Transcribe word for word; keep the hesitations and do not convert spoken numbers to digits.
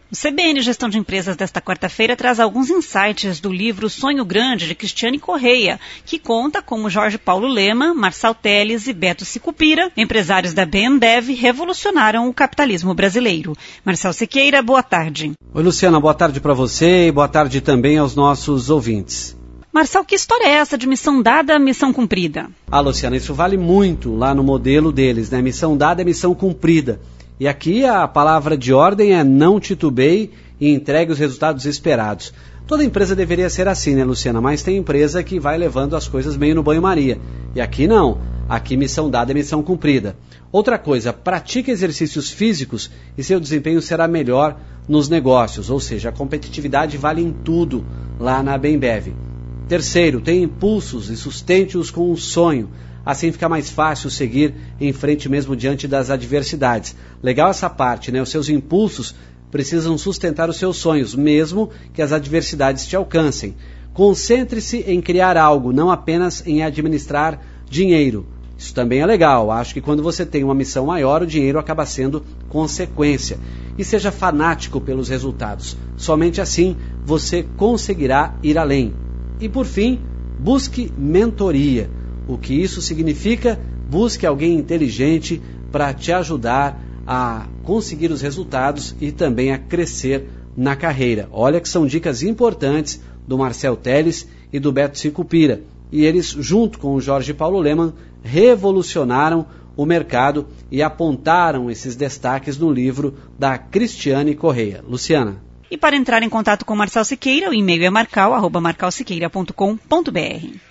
O C B N Gestão de Empresas desta quarta-feira traz alguns insights do livro Sonho Grande, de Cristiane Correia, que conta como Jorge Paulo Lemann, Marçal Telles e Beto Sicupira, empresários da B M W, revolucionaram o capitalismo brasileiro. Marcel Siqueira, boa tarde. Oi, Luciana, boa tarde para você e boa tarde também aos nossos ouvintes. Marcel, que história é essa de missão dada, missão cumprida? Ah, Luciana, isso vale muito lá no modelo deles, né? Missão dada é missão cumprida. E aqui a palavra de ordem é não titubeie e entregue os resultados esperados. Toda empresa deveria ser assim, né, Luciana? Mas tem empresa que vai levando as coisas meio no banho-maria. E aqui não. Aqui missão dada é missão cumprida. Outra coisa, pratique exercícios físicos e seu desempenho será melhor nos negócios. Ou seja, a competitividade vale em tudo lá na Bembev. Terceiro, tenha impulsos e sustente-os com um sonho. Assim fica mais fácil seguir em frente mesmo diante das adversidades. Legal essa parte, né? Os seus impulsos precisam sustentar os seus sonhos, mesmo que as adversidades te alcancem. Concentre-se em criar algo, não apenas em administrar dinheiro. Isso também é legal. Acho que quando você tem uma missão maior, o dinheiro acaba sendo consequência. E seja fanático pelos resultados. Somente assim você conseguirá ir além. E por fim, busque mentoria. O que isso significa? Busque alguém inteligente para te ajudar a conseguir os resultados e também a crescer na carreira. Olha que são dicas importantes do Marçal Telles e do Beto Sicupira. E eles, junto com o Jorge Paulo Lemann, revolucionaram o mercado e apontaram esses destaques no livro da Cristiane Correia. Luciana. E para entrar em contato com Marcel Siqueira, o e-mail é marcal arroba marcal siqueira ponto com ponto br.